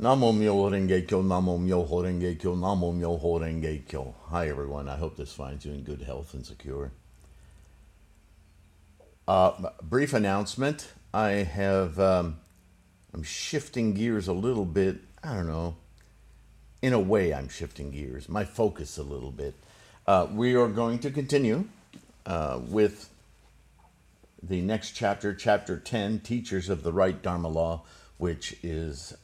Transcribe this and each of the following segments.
Namo Myoho Renge Kyo, Namo Myoho Renge Kyo, Namo Myoho Renge Kyo. Hi everyone, I hope this finds you in good health and secure. Brief announcement. I'm shifting gears a little bit. I don't know. In a way, I'm shifting gears. My focus a little bit. We are going to continue with the next chapter, Chapter 10, Teachers of the Right Dharma Law, which is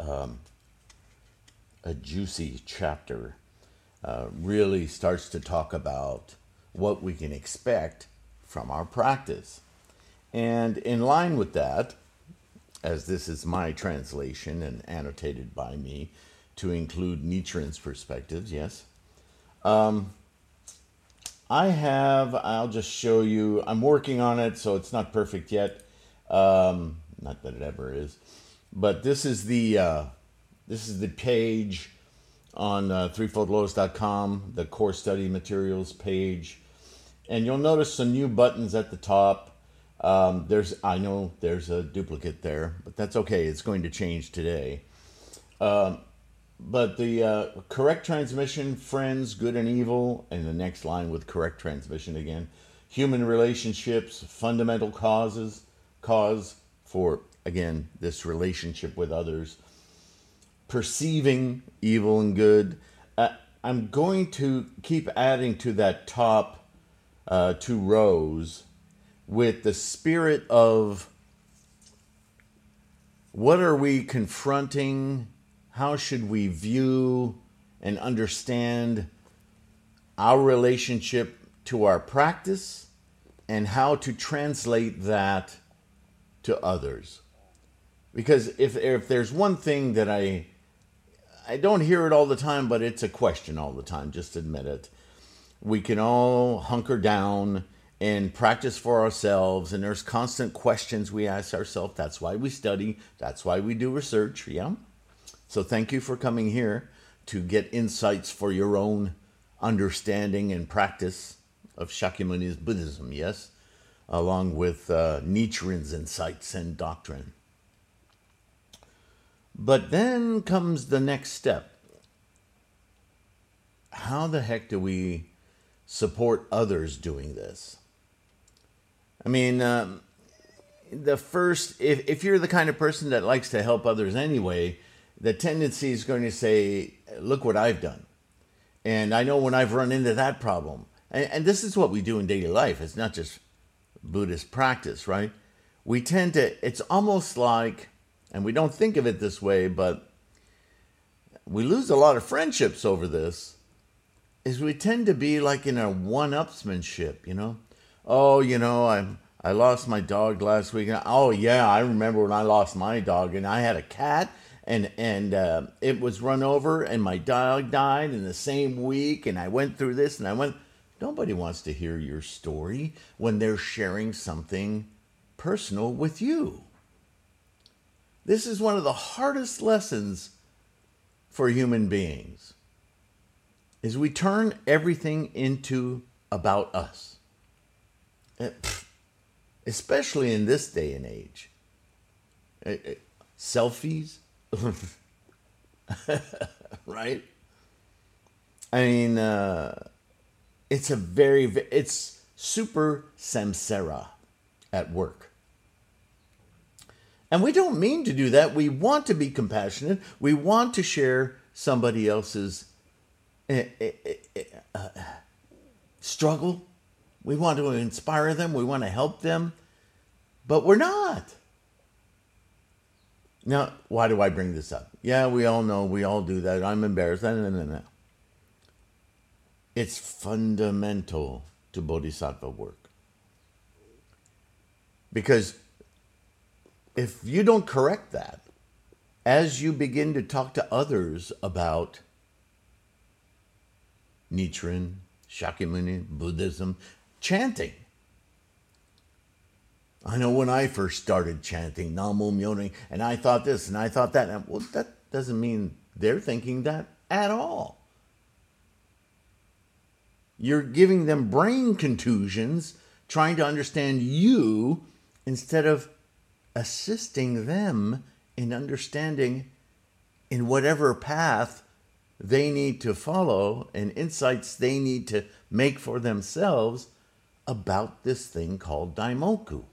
a juicy chapter. Really starts to talk about what we can expect from our practice. And in line with that, as this is my translation and annotated by me to include Nichiren's perspectives, yes, I'll just show you, I'm working on it, so it's not perfect yet. Not that it ever is. But this is the page on threefoldlotus.com, the core study materials page. And you'll notice some new buttons at the top. I know there's a duplicate there, but that's okay. It's going to change today. But the correct transmission, friends, good and evil, and the next line with correct transmission again. Human relationships, fundamental cause for, again, this relationship with others. Perceiving evil and good. I'm going to keep adding to that top 2 rows with the spirit of what are we confronting? How should we view and understand our relationship to our practice and how to translate that to others? Because if there's one thing that I don't hear it all the time, but it's a question all the time, just admit it. We can all hunker down and practice for ourselves, and there's constant questions we ask ourselves. That's why we study. That's why we do research, yeah? So thank you for coming here to get insights for your own understanding and practice of Shakyamuni's Buddhism, yes? Along with Nichiren's insights and doctrine. But then comes the next step. How the heck do we support others doing this? I mean, if you're the kind of person that likes to help others anyway, the tendency is going to say, look what I've done. And I know when I've run into that problem. And this is what we do in daily life. It's not just Buddhist practice, right? We tend to, it's almost like, and we don't think of it this way, but we lose a lot of friendships over this, is we tend to be like in a one-upsmanship, you know? Oh, I lost my dog last week. Oh, yeah, I remember when I lost my dog, and I had a cat, and it was run over, and my dog died in the same week, and I went through this, and nobody wants to hear your story when they're sharing something personal with you. This is one of the hardest lessons for human beings, is we turn everything into about us. Especially in this day and age. Selfies, right? I mean, it's super samsara at work. And we don't mean to do that. We want to be compassionate. We want to share somebody else's struggle. We want to inspire them. We want to help them. But we're not. Now, why do I bring this up? Yeah, we all know. We all do that. I'm embarrassed. No. It's fundamental to bodhisattva work. Because if you don't correct that, as you begin to talk to others about Nichiren, Shakyamuni, Buddhism, chanting. I know when I first started chanting Namo Myoho, and I thought this and I thought that. And, well, that doesn't mean they're thinking that at all. You're giving them brain contusions, trying to understand you instead of assisting them in understanding in whatever path they need to follow and insights they need to make for themselves about this thing called daimoku.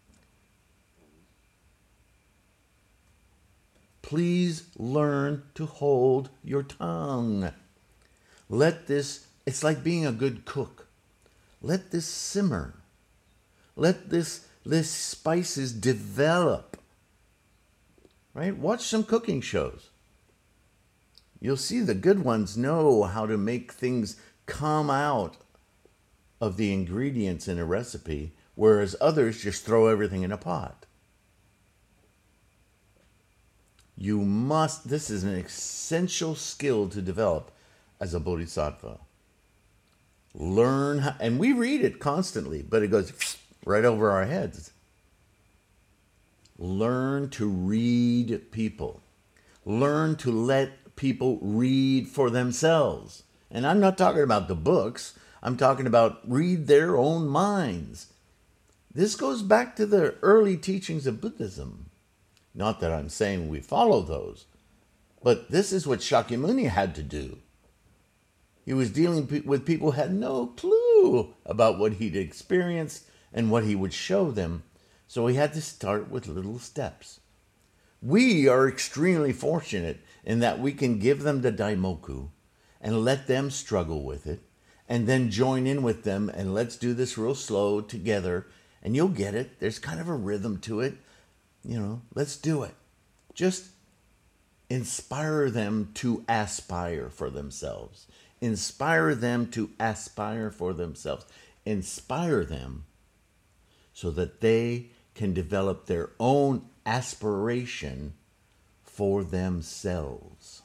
Please learn to hold your tongue. Let this, it's like being a good cook. Let this simmer. Let this spices develop. Right? Watch some cooking shows. You'll see the good ones know how to make things come out of the ingredients in a recipe, whereas others just throw everything in a pot. You must, this is an essential skill to develop as a bodhisattva. Learn how, and we read it constantly, but it goes right over our heads. Learn to read people. Learn to let people read for themselves. And I'm not talking about the books. I'm talking about read their own minds. This goes back to the early teachings of Buddhism. Not that I'm saying we follow those, but this is what Shakyamuni had to do. He was dealing with people who had no clue about what he'd experienced and what he would show them. So he had to start with little steps. We are extremely fortunate in that we can give them the daimoku and let them struggle with it and then join in with them and let's do this real slow together and you'll get it. There's kind of a rhythm to it. You know, let's do it. Just inspire them to aspire for themselves. Inspire them to aspire for themselves. Inspire them so that they can develop their own aspiration for themselves.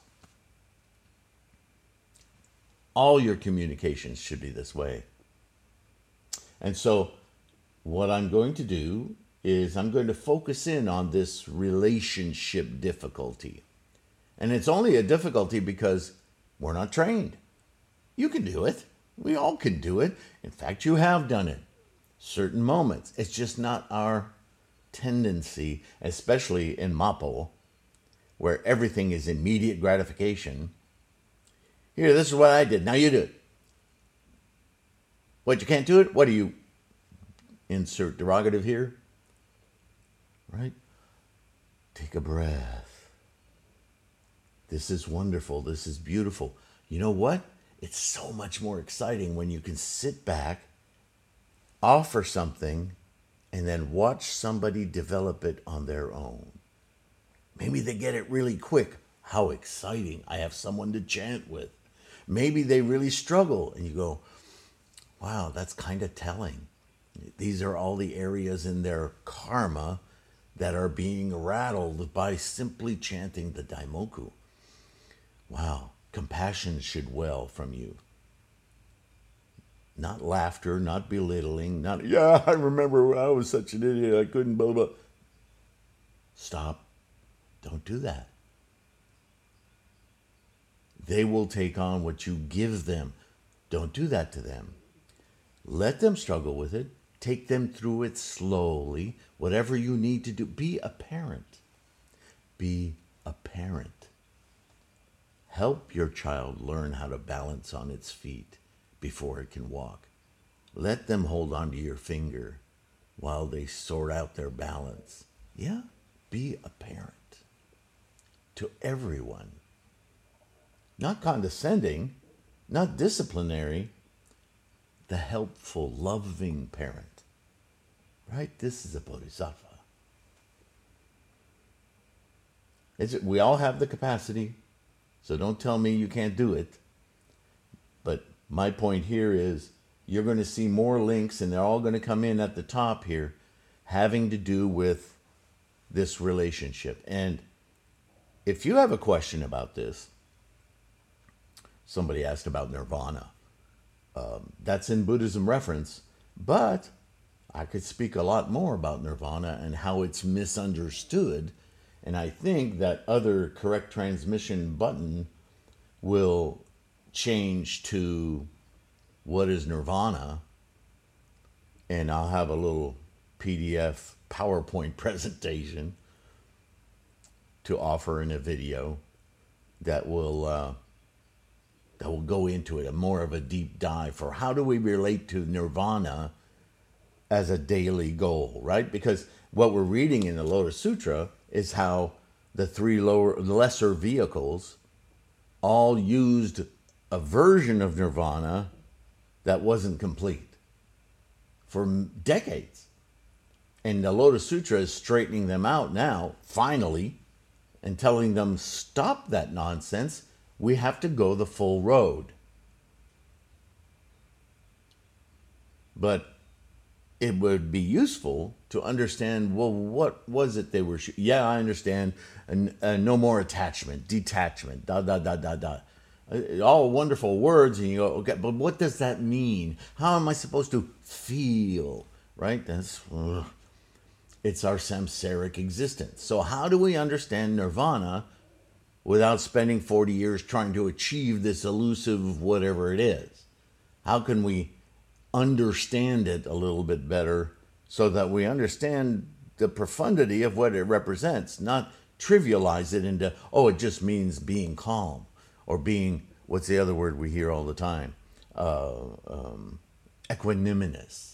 All your communications should be this way. And so what I'm going to do is I'm going to focus in on this relationship difficulty. And it's only a difficulty because we're not trained. You can do it. We all can do it. In fact, you have done it. Certain moments. It's just not our tendency, especially in Mapo, where everything is immediate gratification. Here, this is what I did. Now you do it. What, you can't do it? What do you insert derogative here? Right? Take a breath. This is wonderful. This is beautiful. You know what? It's so much more exciting when you can sit back, offer something, and then watch somebody develop it on their own. Maybe they get it really quick. How exciting. I have someone to chant with. Maybe they really struggle and you go, wow, that's kind of telling. These are all the areas in their karma that are being rattled by simply chanting the daimoku. Wow, compassion should well from you. Not laughter, not belittling, not, yeah, I remember I was such an idiot, I couldn't, blah, blah. Stop. Don't do that. They will take on what you give them. Don't do that to them. Let them struggle with it. Take them through it slowly. Whatever you need to do. Be a parent. Be a parent. Help your child learn how to balance on its feet before it can walk. Let them hold onto your finger while they sort out their balance. Yeah, be a parent to everyone. Not condescending, not disciplinary, the helpful, loving parent. Right? This is a bodhisattva. We all have the capacity, so don't tell me you can't do it. But my point here is you're going to see more links, and they're all going to come in at the top here, having to do with this relationship. And if you have a question about this, somebody asked about nirvana. That's in Buddhism reference, but I could speak a lot more about nirvana and how it's misunderstood. And I think that other correct transmission button will change to what is nirvana. And I'll have a little PDF PowerPoint presentation to offer in a video that will go into it, a more of a deep dive for how do we relate to nirvana as a daily goal, right? Because what we're reading in the Lotus Sutra is how the three lesser vehicles all used a version of nirvana that wasn't complete for decades. And the Lotus Sutra is straightening them out now, finally, and telling them, stop that nonsense. We have to go the full road. But it would be useful to understand, well, what was it they were... Yeah, I understand. No more attachment, detachment, all wonderful words, and you go, okay, but what does that mean? How am I supposed to feel? Right? It's our samsaric existence. So how do we understand nirvana without spending 40 years trying to achieve this elusive whatever it is? How can we understand it a little bit better so that we understand the profundity of what it represents, not trivialize it into, oh, it just means being calm, or being, what's the other word we hear all the time? Equanimous.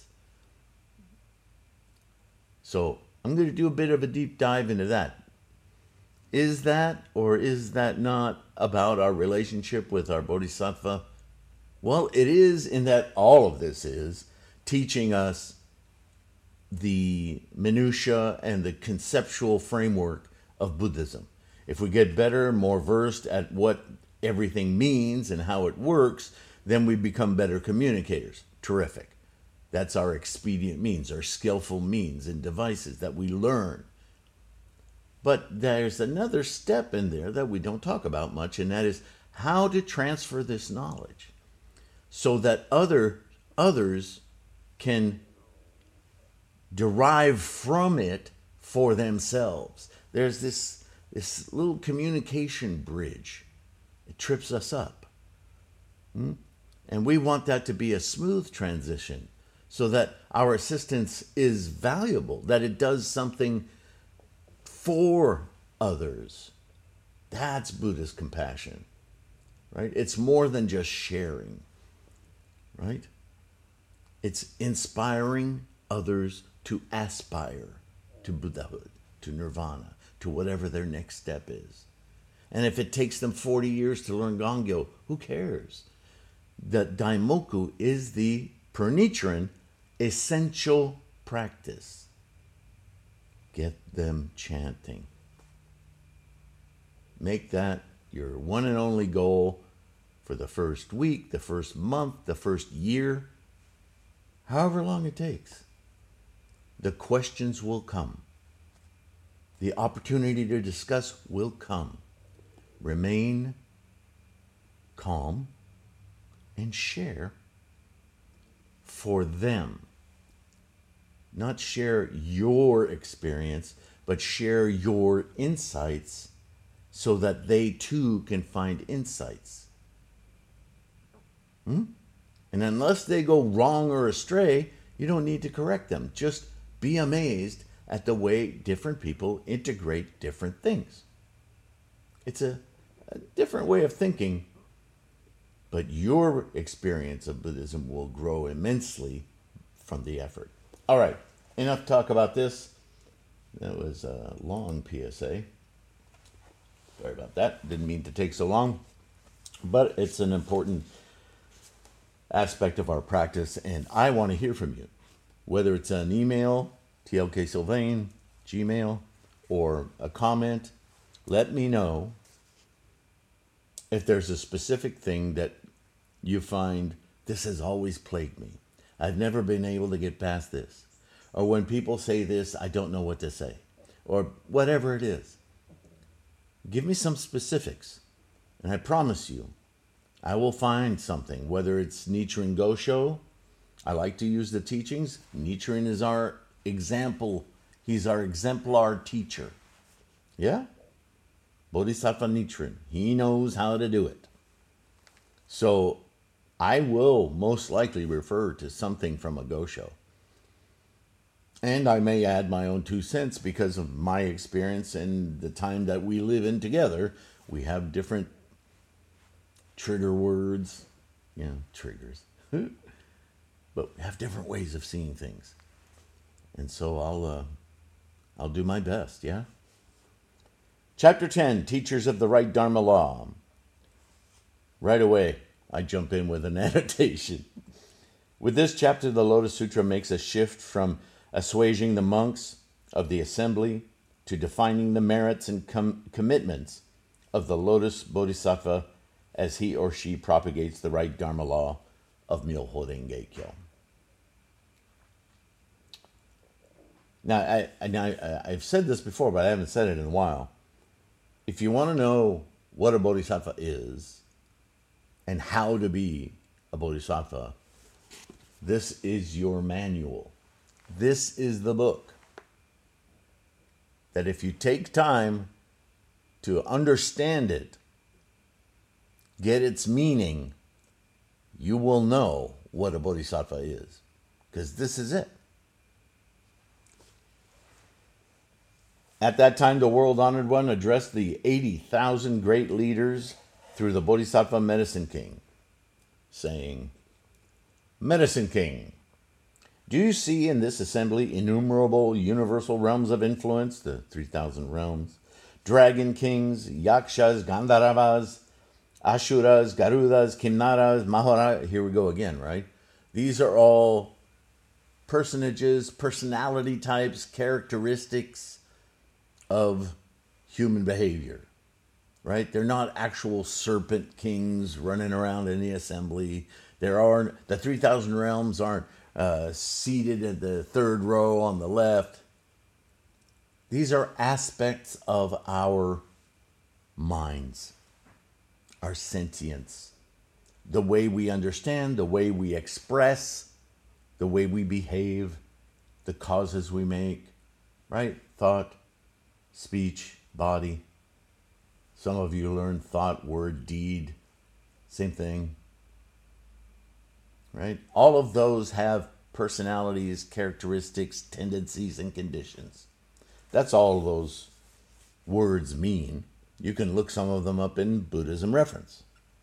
So I'm going to do a bit of a deep dive into that. Is that or is that not about our relationship with our bodhisattva? Well, it is, in that all of this is teaching us the minutiae and the conceptual framework of Buddhism. If we get better, more versed at what everything means and how it works, then we become better communicators. Terrific. That's our expedient means, our skillful means and devices that we learn. But there's another step in there that we don't talk about much, and that is how to transfer this knowledge so that others can derive from it for themselves. There's this little communication bridge. It trips us up. And we want that to be a smooth transition so that our assistance is valuable, that it does something for others. That's Buddhist compassion, right? It's more than just sharing, right? It's inspiring others to aspire to Buddhahood, to nirvana, to whatever their next step is. And if it takes them 40 years to learn Gongyo, who cares? The Daimoku is the, per Nichiren, essential practice. Get them chanting. Make that your one and only goal for the first week, the first month, the first year, however long it takes. The questions will come. The opportunity to discuss will come. Remain calm and share for them. Not share your experience, but share your insights so that they too can find insights. And unless they go wrong or astray, you don't need to correct them. Just be amazed at the way different people integrate different things. It's a different way of thinking, but your experience of Buddhism will grow immensely from the effort. All right, enough talk about this. That was a long PSA. Sorry about that. Didn't mean to take so long, but it's an important aspect of our practice, and I want to hear from you. Whether it's an email, tlksylvain, Gmail, or a comment, let me know if there's a specific thing that you find, this has always plagued me. I've never been able to get past this. Or when people say this, I don't know what to say. Or whatever it is. Give me some specifics. And I promise you, I will find something, whether it's Nichiren Gosho. I like to use the teachings. Nichiren is our example. He's our exemplar teacher. Yeah? Bodhisattva Nichiren. He knows how to do it. So I will most likely refer to something from a Gosho. And I may add my own 2 cents because of my experience and the time that we live in together. We have different trigger words, triggers. But we have different ways of seeing things. And so I'll do my best, yeah? Chapter 10, Teachers of the Right Dharma Law. Right away, I jump in with an annotation. With this chapter, the Lotus Sutra makes a shift from assuaging the monks of the assembly to defining the merits and commitments of the Lotus Bodhisattva as he or she propagates the right Dharma law of Myoho Renge Kyo. Now, I've said this before, but I haven't said it in a while. If you want to know what a bodhisattva is and how to be a bodhisattva, this is your manual. This is the book that if you take time to understand it, get its meaning, you will know what a bodhisattva is. Because this is it. At that time, the World Honored One addressed the 80,000 great leaders through the Bodhisattva Medicine King, saying, Medicine King, do you see in this assembly innumerable universal realms of influence, the 3,000 realms, dragon kings, yakshas, gandharvas, ashuras, garudas, kinnaras, mahara? Here we go again, right? These are all personages, personality types, characteristics of human behavior, right? They're not actual serpent kings running around in the assembly. The 3,000 realms aren't seated at the third row on the left. These are aspects of our minds, our sentience, the way we understand, the way we express, the way we behave, the causes we make, right? Thought, speech, body. Some of you learn thought, word, deed. Same thing. Right? All of those have personalities, characteristics, tendencies, and conditions. That's all those words mean. You can look some of them up in Buddhism reference.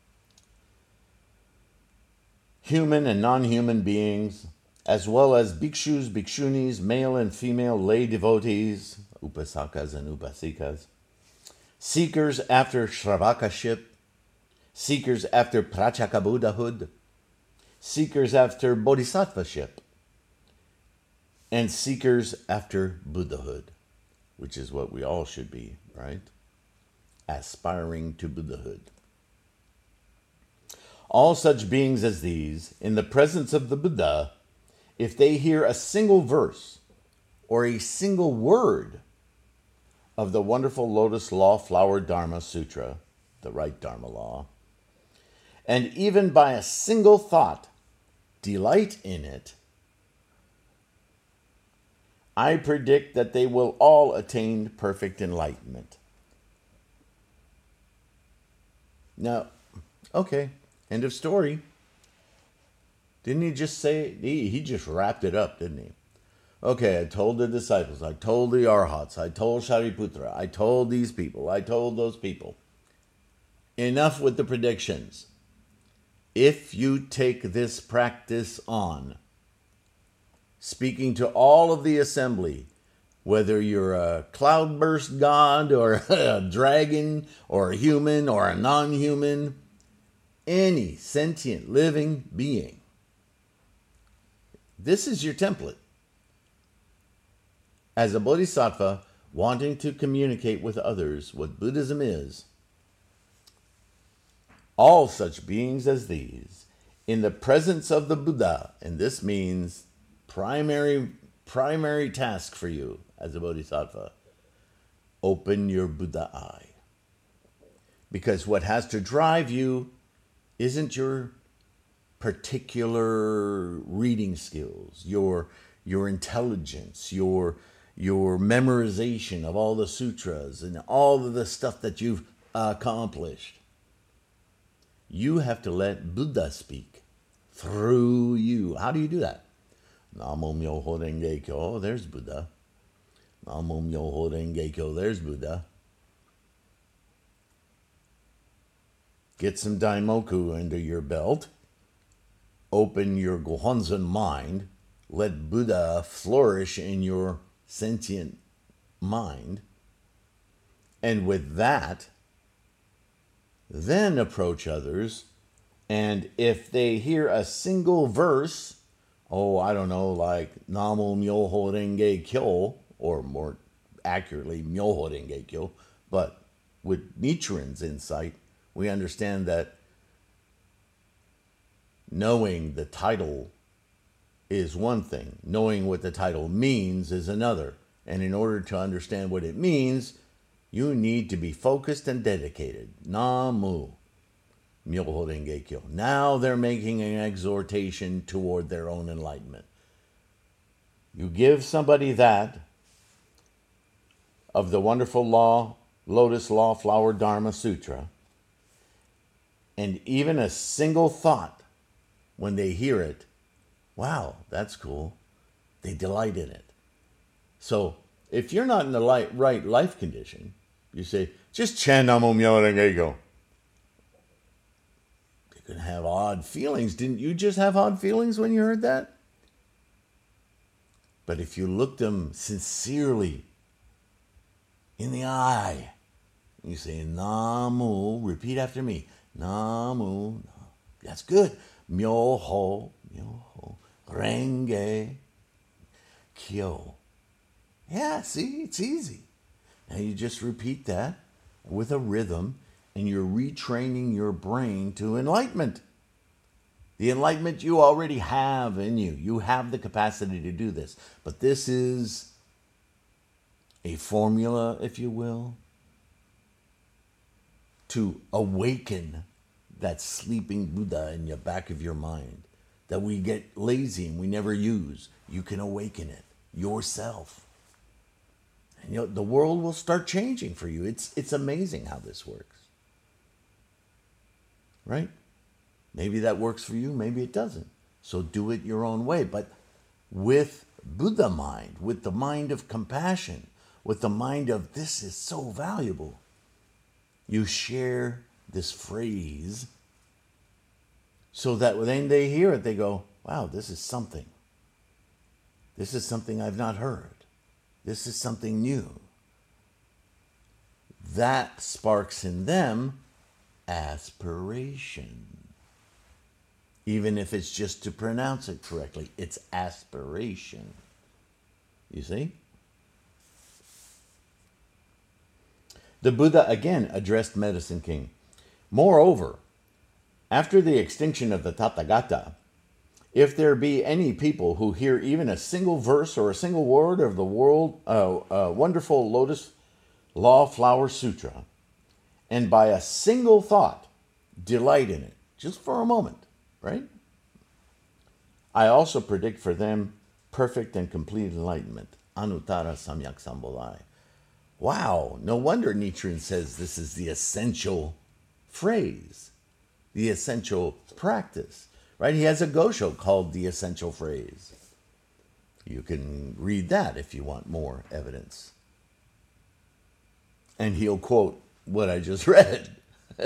Human and non-human beings, as well as bhikshus, bhikshunis, male and female lay devotees, upasakas and upasikas, seekers after Shravakaship, seekers after Pratyekabuddhahood, seekers after Bodhisattvaship, and seekers after Buddhahood, which is what we all should be, right? Aspiring to Buddhahood. All such beings as these, in the presence of the Buddha, if they hear a single verse or a single word of the wonderful Lotus Law Flower Dharma Sutra, the right Dharma law, and even by a single thought, delight in it, I predict that they will all attain perfect enlightenment. Now, okay, end of story. Didn't he just say, he just wrapped it up, didn't he? Okay, I told the disciples, I told the Arhats, I told Shariputra, I told these people, I told those people. Enough with the predictions. If you take this practice on, speaking to all of the assembly, whether you're a cloudburst god or a dragon or a human or a non-human, any sentient living being, this is your template. As a bodhisattva wanting to communicate with others what Buddhism is, all such beings as these, in the presence of the Buddha, and this means primary task for you as a bodhisattva, open your Buddha eye. Because what has to drive you isn't your particular reading skills, your intelligence, your memorization of all the sutras and all of the stuff that you've accomplished. You have to let Buddha speak through you. How do you do that? Namo Myoho Renge Kyo, there's Buddha. Namo Myoho Renge Kyo, there's Buddha. Get some Daimoku under your belt. Open your Gohonzon mind. Let Buddha flourish in your sentient mind. And with that, then approach others. And if they hear a single verse, I don't know, like Namo Myoho Renge Kyo, or more accurately, Myoho Renge Kyo, but with Nichiren's insight, we understand that knowing the title is one thing. Knowing what the title means is another. And in order to understand what it means, you need to be focused and dedicated. Namu Myoho Renge Kyo. Now they're making an exhortation toward their own enlightenment. You give somebody that of the wonderful Lotus Law Flower Dharma Sutra, and even a single thought when they hear it, wow, that's cool. They delight in it. So if you're not in the right life condition, you say, just chant Namo Myoho Renge Kyo. You're going to have odd feelings. Didn't you just have odd feelings when you heard that? But if you look them sincerely in the eye, you say, Namu, repeat after me, Namu, that's good. Myoho Renge Kyo. Yeah, see, it's easy. Now you just repeat that with a rhythm, and you're retraining your brain to enlightenment. The enlightenment you already have in you. You have the capacity to do this. But this is a formula, if you will, to awaken that sleeping Buddha in the back of your mind that we get lazy and we never use. You can awaken it yourself. And the world will start changing for you. It's amazing how this works. Right? Maybe that works for you, maybe it doesn't. So do it your own way, but with Buddha mind, with the mind of compassion, with the mind of this is so valuable. You share this phrase so that when they hear it, they go, wow, this is something. This is something I've not heard. This is something new. That sparks in them aspiration. Even if it's just to pronounce it correctly, it's aspiration. You see? The Buddha again addressed Medicine King. Moreover, after the extinction of the Tathagata, if there be any people who hear even a single verse or a single word of the wonderful Lotus Law Flower Sutra, and by a single thought delight in it, just for a moment, right? I also predict for them perfect and complete enlightenment. Anuttara Samyak Sambodhaya. Wow, no wonder Nichiren says this is the essential phrase, the essential practice, right? He has a Gosho called the essential phrase. You can read that if you want more evidence. And he'll quote what I just read.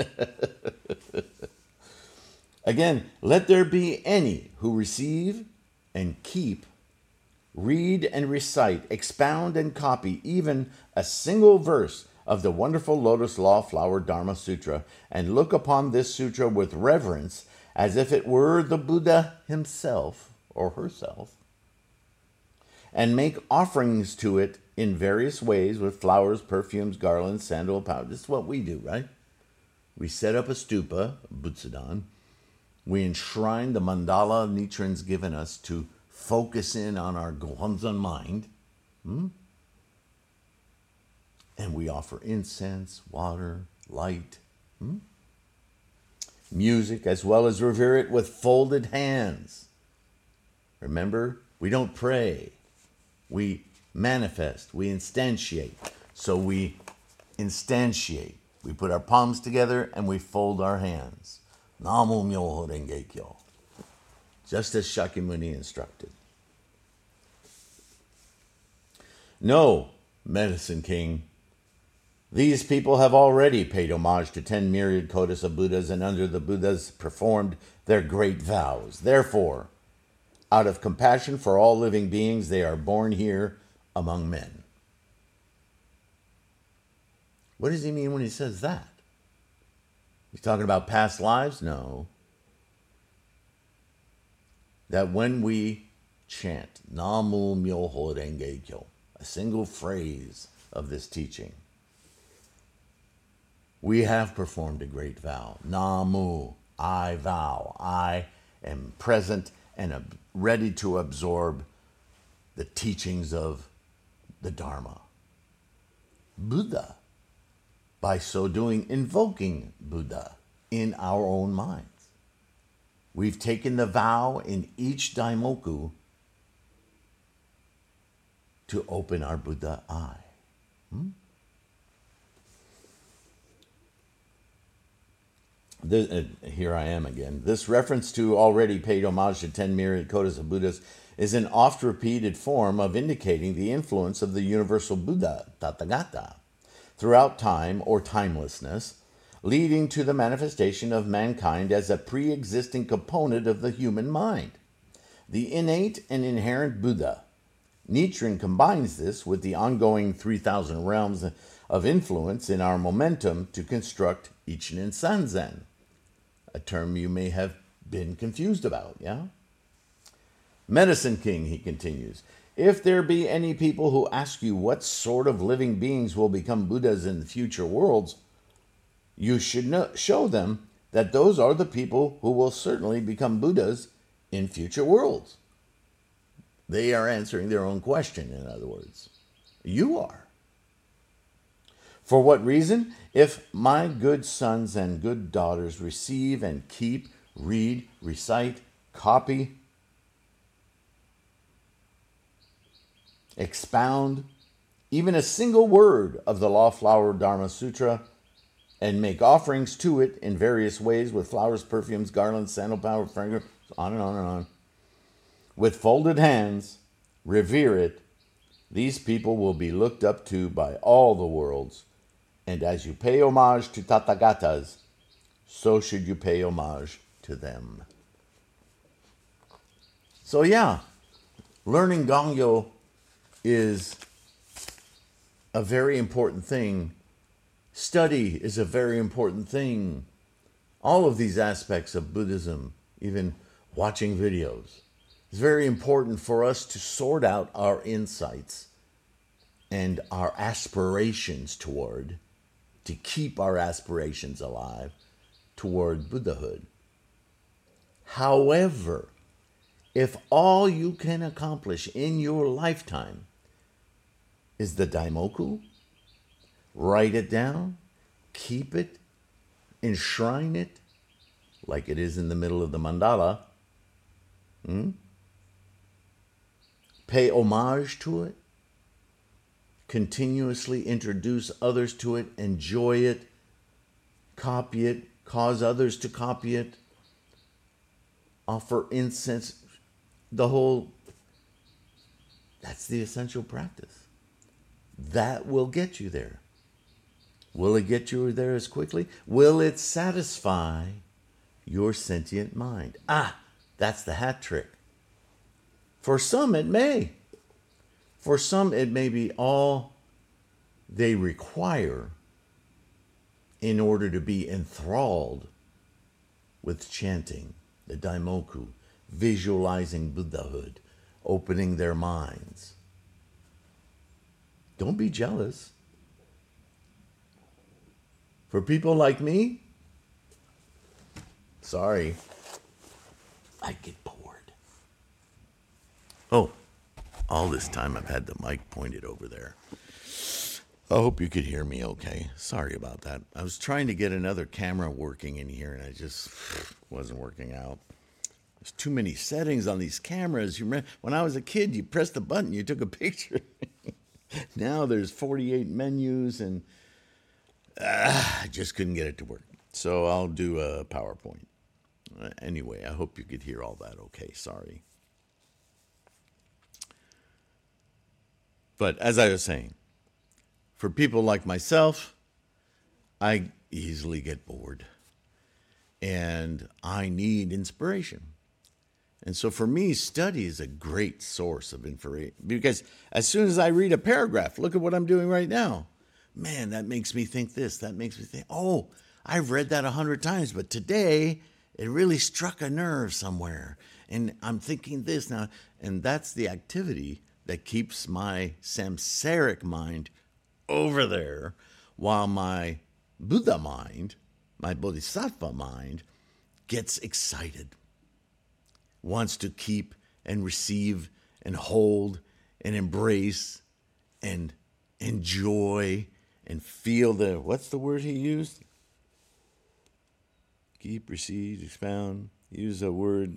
Again, let there be any who receive and keep, read and recite, expound and copy even a single verse of the wonderful Lotus Law Flower Dharma Sutra, and look upon this sutra with reverence as if it were the Buddha himself or herself, and make offerings to it in various ways with flowers, perfumes, garlands, sandal powder. This is what we do, right? We set up a stupa, Butsudan. We enshrine the mandala Nichiren's given us to focus in on our Gohonzon mind. And we offer incense, water, light, music, as well as revere it with folded hands. Remember, we don't pray. We manifest. We instantiate. So we instantiate. We put our palms together and we fold our hands. Namo Myoho Renge Kyo. Just as Shakyamuni instructed. No, Medicine King, These people have already paid homage to 10 myriad kodas of Buddhas, and under the Buddhas performed their great vows. Therefore, out of compassion for all living beings, they are born here among men. What does he mean when he says that? He's talking about past lives? No. That when we chant Namu Myoho Renge Kyo, a single phrase of this teaching, we have performed a great vow. Namu, I vow. I am present and ready to absorb the teachings of the Dharma. Buddha, by so doing, invoking Buddha in our own minds. We've taken the vow in each Daimoku to open our Buddha eye. Here I am again. This reference to already paid homage to 10 myriad kodas of Buddhas is an oft-repeated form of indicating the influence of the universal Buddha, Tathagata, throughout time or timelessness, leading to the manifestation of mankind as a pre-existing component of the human mind, the innate and inherent Buddha. Nichiren combines this with the ongoing 3,000 realms of influence in our momentum to construct Ichinen Sanzen, a term you may have been confused about, yeah? Medicine King, he continues, if there be any people who ask you what sort of living beings will become Buddhas in the future worlds, you should show them that those are the people who will certainly become Buddhas in future worlds. They are answering their own question, in other words. You are. For what reason? If my good sons and good daughters receive and keep, read, recite, copy, expound even a single word of the Law Flower Dharma Sutra, and make offerings to it in various ways with flowers, perfumes, garlands, sandal powder, fragrance, on and on and on, with folded hands, revere it, these people will be looked up to by all the worlds. And as you pay homage to Tathagatas, so should you pay homage to them. So yeah, learning Gongyo is a very important thing. Study is a very important thing. All of these aspects of Buddhism, even watching videos, is very important for us to sort out our insights and our aspirations to keep our aspirations alive toward Buddhahood. However, if all you can accomplish in your lifetime is the Daimoku, write it down, keep it, enshrine it, like it is in the middle of the mandala, pay homage to it, continuously introduce others to it, enjoy it, copy it, cause others to copy it, offer incense, that's the essential practice. That will get you there. Will it get you there as quickly? Will it satisfy your sentient mind? That's the hat trick. For some, it may. For some, it may be all they require in order to be enthralled with chanting the Daimoku, visualizing Buddhahood, opening their minds. Don't be jealous. For people like me, sorry, I get bored. Oh, all this time I've had the mic pointed over there. I hope you could hear me okay. Sorry about that. I was trying to get another camera working in here, and I just wasn't working out. There's too many settings on these cameras. You remember, when I was a kid, you pressed the button, you took a picture. Now there's 48 menus, and I just couldn't get it to work. So I'll do a PowerPoint. Anyway, I hope you could hear all that okay. Sorry. But as I was saying, for people like myself, I easily get bored and I need inspiration. And so for me, study is a great source of information because as soon as I read a paragraph, look at what I'm doing right now. Man, that makes me think this. That makes me think, oh, I've read that 100 times, but today it really struck a nerve somewhere. And I'm thinking this now. And that's the activity that keeps my samsaric mind over there while my Buddha mind, my Bodhisattva mind, gets excited, wants to keep and receive and hold and embrace and enjoy and feel the, what's the word he used? Keep, receive, expound. Use a word,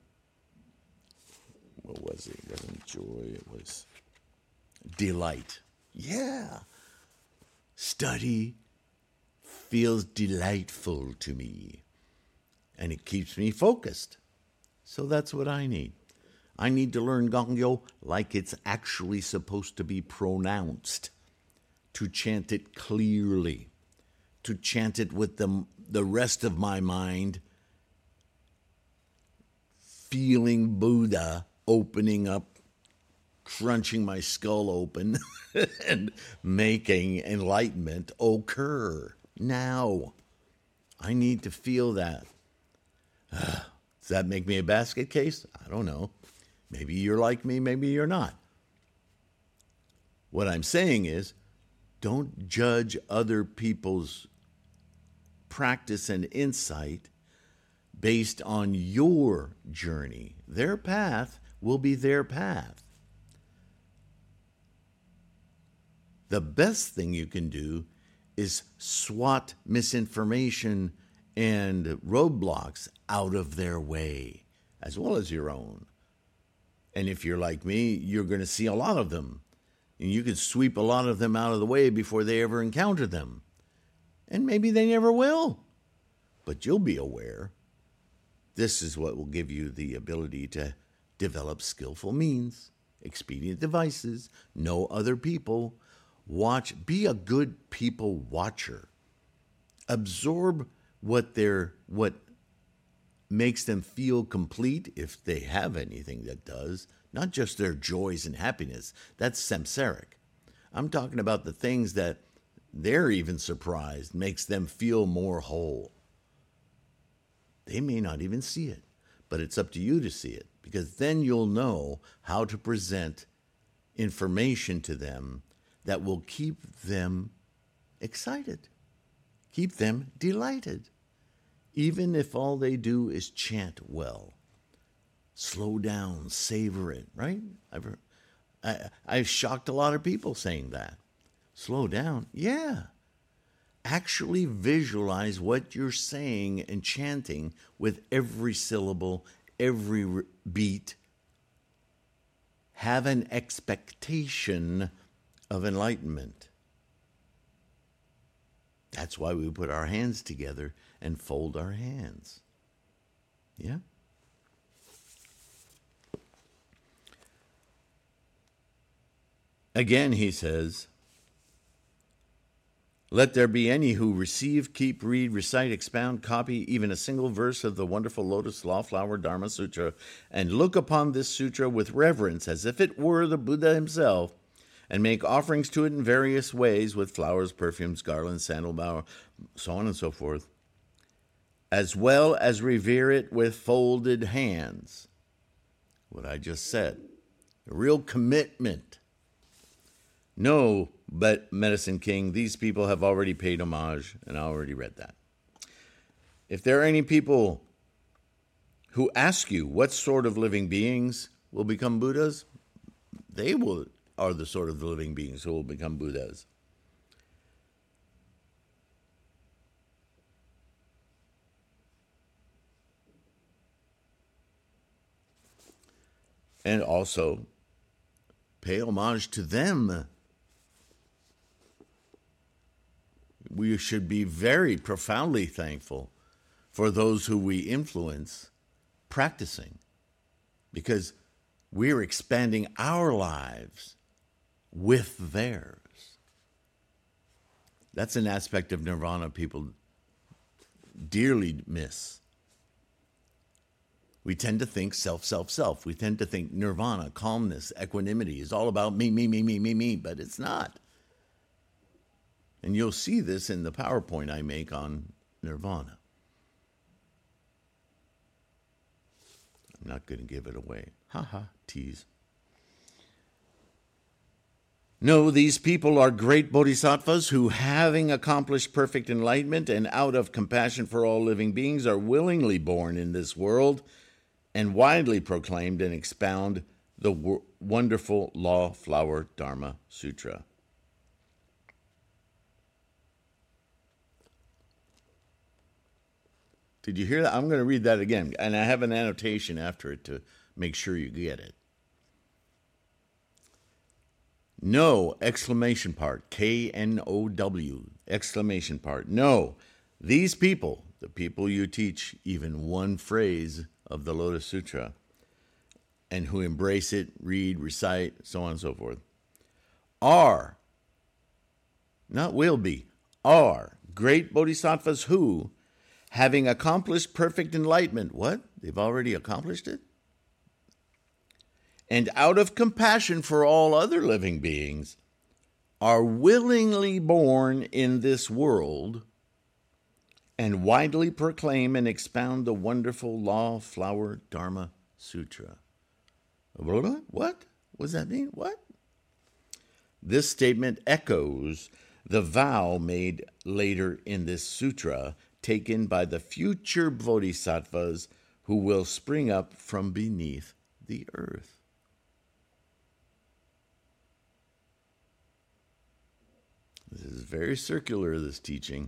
what was it? It wasn't joy, it was delight. Yeah. Study feels delightful to me, and it keeps me focused. So that's what I need. I need to learn Gongyo like it's actually supposed to be pronounced, to chant it clearly, to chant it with the rest of my mind, feeling Buddha opening up, crunching my skull open, and making enlightenment occur now. I need to feel that. Does that make me a basket case? I don't know. Maybe you're like me, maybe you're not. What I'm saying is, don't judge other people's practice and insight based on your journey. Their path will be their path. The best thing you can do is swat misinformation and roadblocks out of their way, as well as your own. And if you're like me, you're going to see a lot of them. And you can sweep a lot of them out of the way before they ever encounter them. And maybe they never will. But you'll be aware. This is what will give you the ability to develop skillful means, expedient devices, know other people, be a good people watcher. Absorb what makes them feel complete, if they have anything that does, not just their joys and happiness. That's samsaric. I'm talking about the things that they're even surprised makes them feel more whole. They may not even see it, but it's up to you to see it, because then you'll know how to present information to them that will keep them excited, keep them delighted, even if all they do is chant well. Slow down, savor it, right? I've shocked a lot of people saying that. Slow down, yeah. Actually visualize what you're saying and chanting with every syllable, every beat. Have an expectation of enlightenment. That's why we put our hands together and fold our hands. Yeah? Again, he says, let there be any who receive, keep, read, recite, expound, copy even a single verse of the wonderful Lotus Law Flower Dharma Sutra, and look upon this sutra with reverence as if it were the Buddha himself, and make offerings to it in various ways with flowers, perfumes, garlands, sandalwood, so on and so forth, as well as revere it with folded hands. What I just said. A real commitment. No, but Medicine King, these people have already paid homage, and I already read that. If there are any people who ask you what sort of living beings will become Buddhas, they are the sort of living beings who will become Buddhas. And also pay homage to them. We should be very profoundly thankful for those who we influence practicing, because we're expanding our lives with theirs. That's an aspect of nirvana people dearly miss. We tend to think self, self, self. We tend to think nirvana, calmness, equanimity is all about me, me, me, me, me, me, but it's not. And you'll see this in the PowerPoint I make on nirvana. I'm not going to give it away. Ha ha, tease. No, these people are great bodhisattvas who, having accomplished perfect enlightenment and out of compassion for all living beings, are willingly born in this world and widely proclaimed and expound the wonderful Law Flower Dharma Sutra. Did you hear that? I'm going to read that again, and I have an annotation after it to make sure you get it. No, exclamation part, K-N-O-W, exclamation part. No, these people, the people you teach even one phrase of the Lotus Sutra, and who embrace it, read, recite, so on and so forth, are, not will be, are great bodhisattvas who, having accomplished perfect enlightenment, what? They've already accomplished it? And out of compassion for all other living beings, are willingly born in this world and widely proclaim and expound the wonderful Law Flower Dharma Sutra. What? What does that mean? What? This statement echoes the vow made later in this sutra, taken by the future bodhisattvas who will spring up from beneath the earth. This is very circular, this teaching.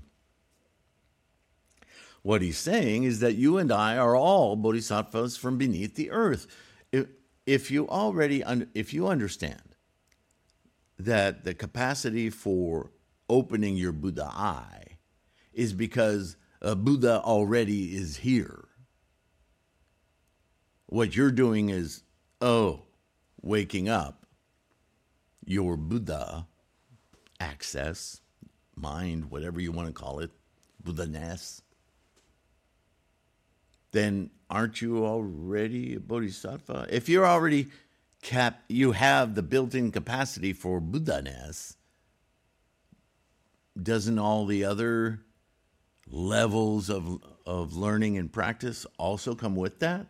What he's saying is that you and I are all bodhisattvas from beneath the earth. If you understand that the capacity for opening your Buddha eye is because a Buddha already is here, what you're doing is, waking up your Buddha access, mind, whatever you want to call it, Buddha-ness, then aren't you already a bodhisattva? If you're already you have the built-in capacity for Buddha-ness, doesn't all the other levels of learning and practice also come with that?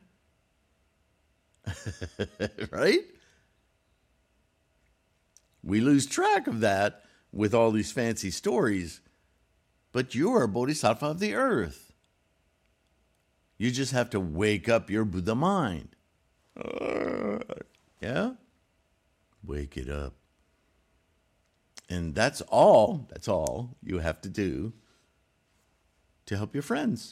Right? We lose track of that with all these fancy stories, but you're a bodhisattva of the earth. You just have to wake up your Buddha mind. Yeah? Wake it up. And that's all you have to do to help your friends.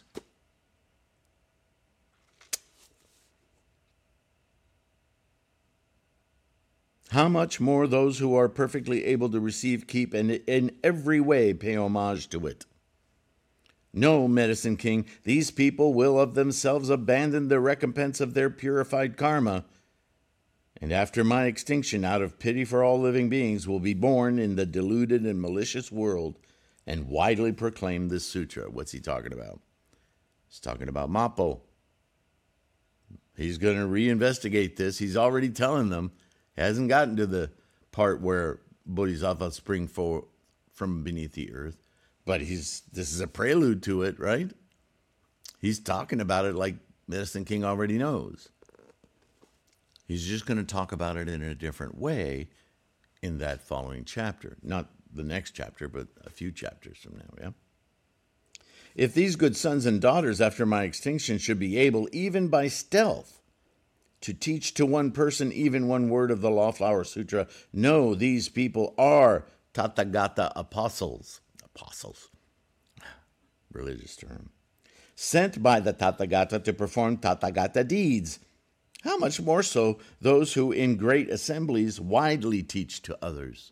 How much more those who are perfectly able to receive, keep, and in every way pay homage to it. No, Medicine King, these people will of themselves abandon the recompense of their purified karma, and after my extinction, out of pity for all living beings, will be born in the deluded and malicious world and widely proclaim this sutra. What's he talking about? He's talking about Mappo. He's going to reinvestigate this. He's already telling them. He hasn't gotten to the part where bodhisattvas spring from beneath the earth, but this is a prelude to it, right? He's talking about it like Medicine King already knows. He's just going to talk about it in a different way in that following chapter. Not the next chapter, but a few chapters from now, yeah? If these good sons and daughters after my extinction should be able, even by stealth, to teach to one person even one word of the Law Flower Sutra, no, these people are Tathagata apostles. Apostles. Religious term. Sent by the Tathagata to perform Tathagata deeds. How much more so those who in great assemblies widely teach to others.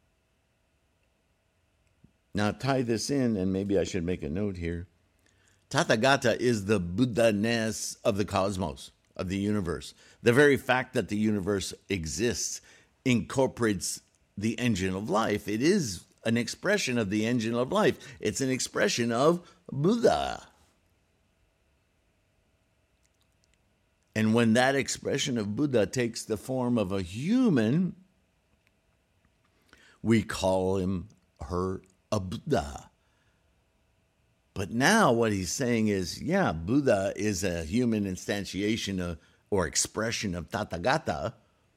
Now tie this in, and maybe I should make a note here. Tathagata is the Buddha-ness of the cosmos, of the universe. The very fact that the universe exists incorporates the engine of life. It is an expression of the engine of life. It's an expression of Buddha. And when that expression of Buddha takes the form of a human, we call her a Buddha. But now what he's saying is, yeah, Buddha is a human instantiation or expression of Tathagata,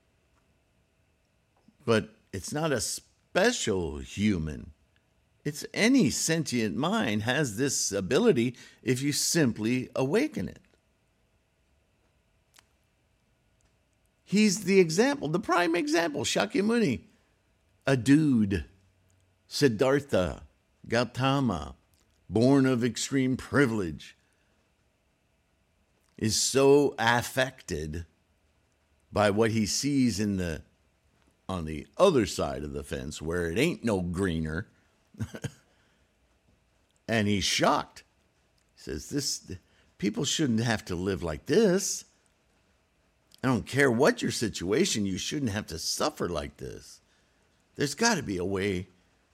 but it's not a special human. It's any sentient mind has this ability if you simply awaken it. He's the example, the prime example, Shakyamuni, a dude, Siddhartha, Gautama, born of extreme privilege, is so affected by what he sees on the other side of the fence where it ain't no greener. And he's shocked. He says, people shouldn't have to live like this. I don't care what your situation, you shouldn't have to suffer like this. There's got to be a way.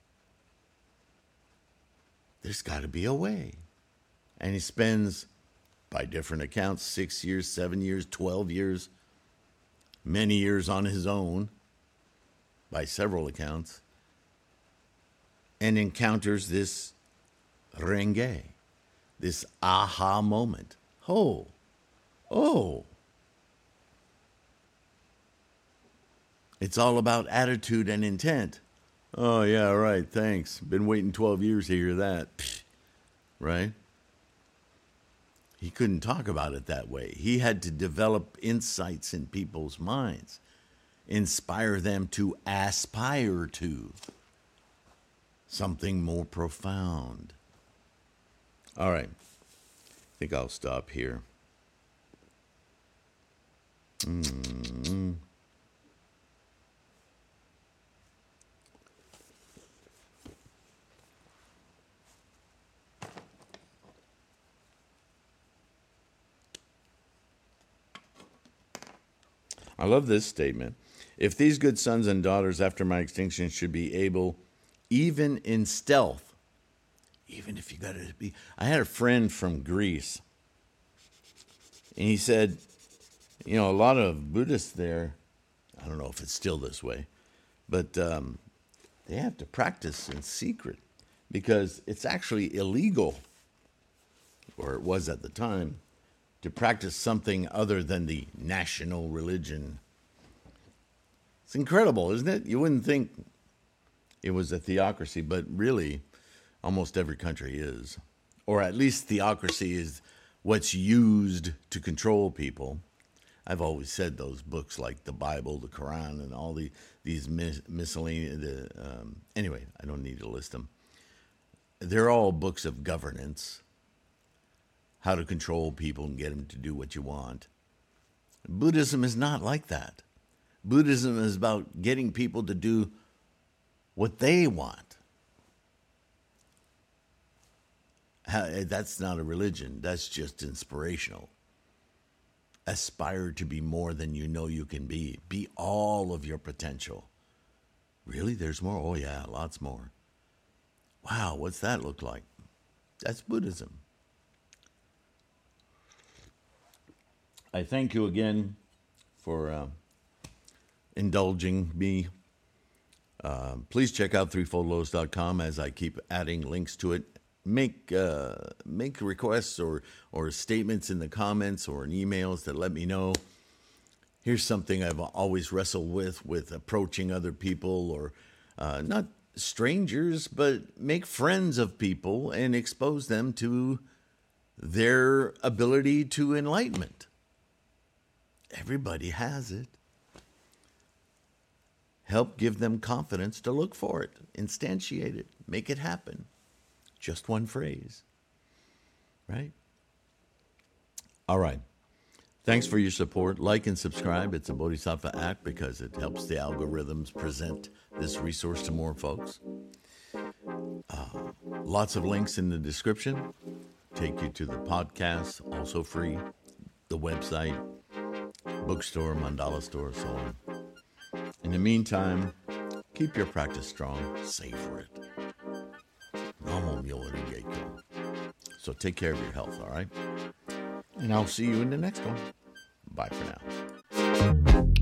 There's got to be a way. And he spends, by different accounts, 6 years, 7 years, 12 years, many years on his own, by several accounts, and encounters this Renge, this aha moment. Oh. It's all about attitude and intent. Oh, yeah, right, thanks. Been waiting 12 years to hear that. Pfft. Right? He couldn't talk about it that way. He had to develop insights in people's minds, inspire them to aspire to something more profound. All right. I think I'll stop here. I love this statement. If these good sons and daughters after my extinction should be able, even in stealth, even if you got to be... I had a friend from Greece, and he said, a lot of Buddhists there, I don't know if it's still this way, but they have to practice in secret because it's actually illegal, or it was at the time, to practice something other than the national religion. It's incredible, isn't it? You wouldn't think it was a theocracy, but really, almost every country is. Or at least theocracy is what's used to control people. I've always said those books like the Bible, the Quran, and all these miscellaneous... anyway, I don't need to list them. They're all books of governance, how to control people and get them to do what you want. Buddhism is not like that. Buddhism is about getting people to do what they want. That's not a religion. That's just inspirational. Aspire to be more than you know you can be. Be all of your potential. Really? There's more? Oh, yeah, lots more. Wow, what's that look like? That's Buddhism. I thank you again for indulging me. Please check out threefoldloaves.com as I keep adding links to it. Make requests or statements in the comments or in emails that let me know. Here's something I've always wrestled with approaching other people or not strangers, but make friends of people and expose them to their ability to enlightenment. Everybody has it. Help give them confidence to look for it, instantiate it, make it happen. Just one phrase, right? All right. Thanks for your support. Like and subscribe. It's a Bodhisattva act because it helps the algorithms present this resource to more folks. Lots of links in the description. Take you to the podcast, also free, the website, bookstore, mandala store, so on. In the meantime, keep your practice strong, savor it. Samuel Onyeko. So take care of your health, all right? And I'll see you in the next one. Bye for now.